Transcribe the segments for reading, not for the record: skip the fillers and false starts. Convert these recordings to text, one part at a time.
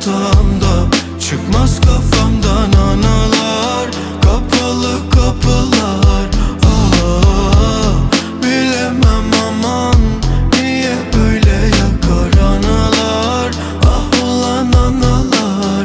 hatamda, çıkmaz kafamdan anılar. Kapalı kapılar, bilemem aman, niye böyle yakar anılar. Ah ulan anılar,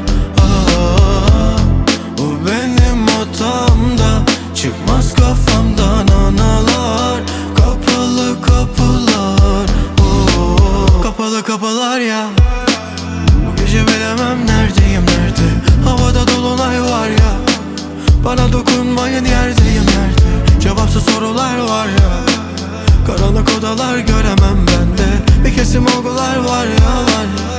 o benim hatamda, çıkmaz kafamdan anılar. Kapalı kapılar, kapalı kapılar ya. Bu gece bilemem neredeyim, nerede? Havada dolunay var ya. Bana dokunmayın, yerdeyim, nerede? Cevapsız sorular var ya. Karanlık odalar göremem bende. Bir kesim olgular var ya, var ya.